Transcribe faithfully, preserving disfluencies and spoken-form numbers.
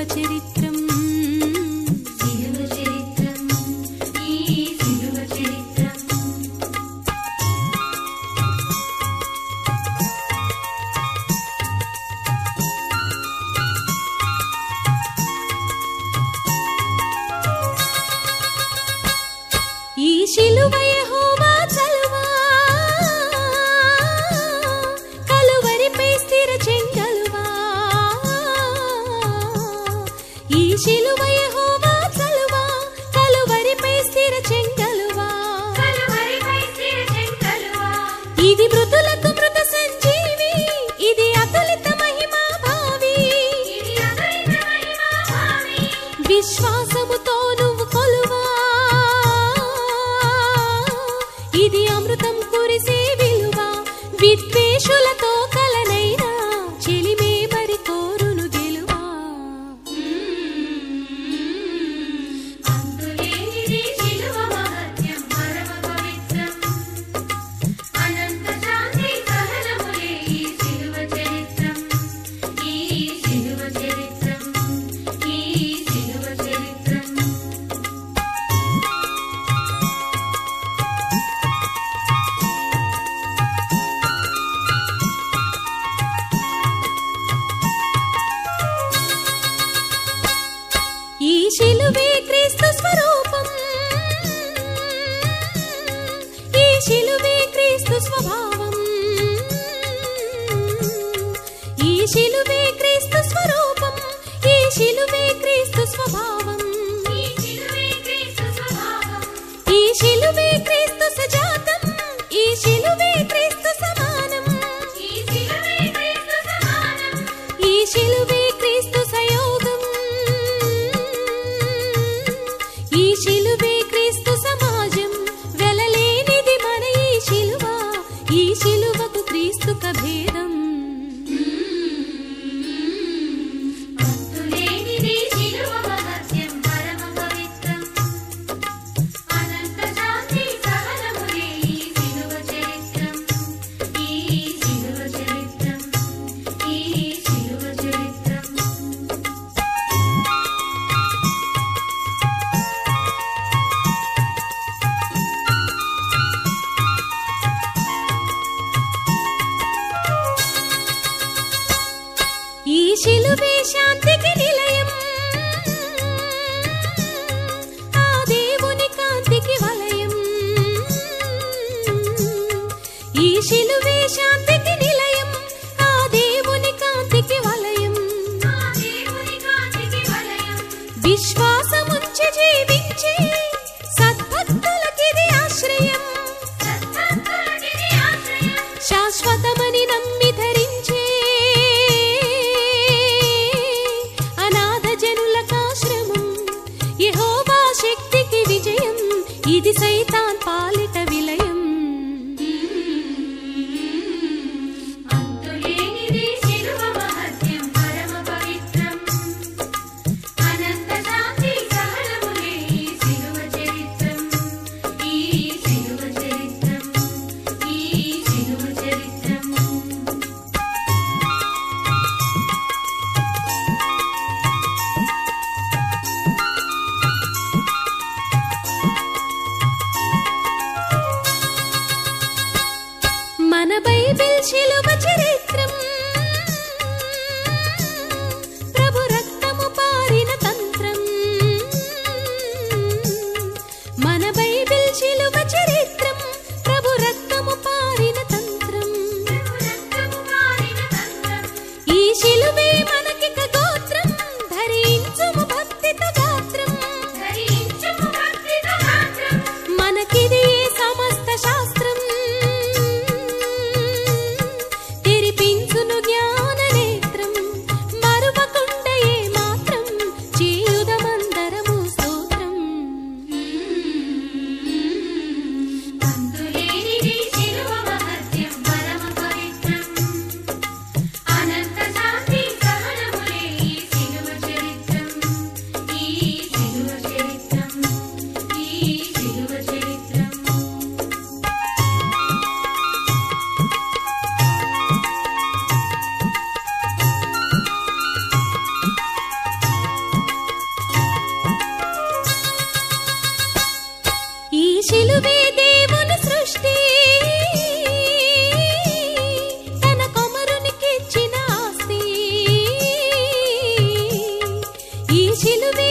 చరిత్రం శిలువ చరిత్రం ఈ శిలువ చరిత్రం. ఈ శిలువ యెహోవా చలువా కలువరిపై స్థిర చెంగలువా. ఈ శిలువ యెహోవా చలువా కలువరిపై స్థిర చెంగలువా. ఇది మృతులకు మృత సంజీవి, ఇది అతులిత మహిమా భావి. విశ్వాసముతో నువ్వు కొలువా, ఇది అమృతం కురిసే విలువ. విద్వేషులతో కలనైనా చెలిమే మరి కోరును గెలువా. అంతులేనిది శిలువ మహత్యం పరమ పవిత్రం. అనంత శాంతి సహనములే ఈ శిలువ చరిత్రం ఈ శిలువ చరిత్రం ఈ శిలువ చరిత్రం. ఈ శిలువే క్రీస్తు స్వరూపం, ఈ శిలువే క్రీస్తు స్వభావం. ఈ శిలువే క్రీస్తు స్వరూపం, ఈ శిలువే క్రీస్తు స్వభావం. ఈ శిలువే క్రీస్తు సజాతం, ఈ శిలువే క్రీస్తు సమానం. ఈ శిలువే క్రీస్తు సయోగం, ఈ శిలువే క్రీస్తు సమాజం. వెలలేనిది మన ఈ శిలువ, ఈ శిలువకు క్రీస్తుక భేదం. అంతులేనిది శిలువ మహత్యం పరమ పవిత్రం. అనంత శాంతి సహనములే ఈ శిలువ చరిత్రం ఈ శిలువ చరిత్రం ఈ శిలువ చరిత్రం. ఈ శిలువే శాంతికి నిలయం, ఆ దేవుని కాంతికి వలయం. ఈ శిలువే శాంతికి నిలయం, ఆ దేవుని కాంతికి వలయం. విశ్వాసముంచి జీవించే సద్భక్తులకిది ఆశ్రయం. శాశ్వతమని నమ్మి ధరించే అనాథ జనులకాశ్రమం. యెహోవా శక్తికి విజయం, ఇది సైతాన్ పాలిట విలయం. అంతులేనిది శిలువ మహత్యం పరమ పవిత్రం. అనంత శాంతి సహనములే ఈ శిలువ చరిత్రం ఈ శిలువ చరిత్రం ఈ శిలువ చరిత్రం. శిలువే